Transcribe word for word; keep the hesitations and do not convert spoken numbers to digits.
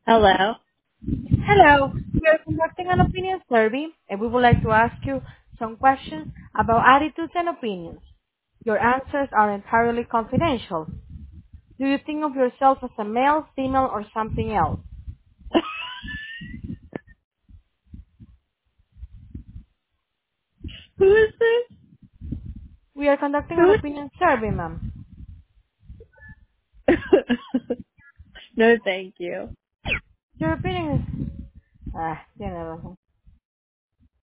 Hello. Hello. We are conducting an opinion survey, and we would like to ask you some questions about attitudes and opinions. Your answers are entirely confidential. Do you think of yourself as a male, female, or something else? Who is this? We are conducting an Who opinion survey, ma'am. is No, thank you. Your opinion is... Ah, tiene razón.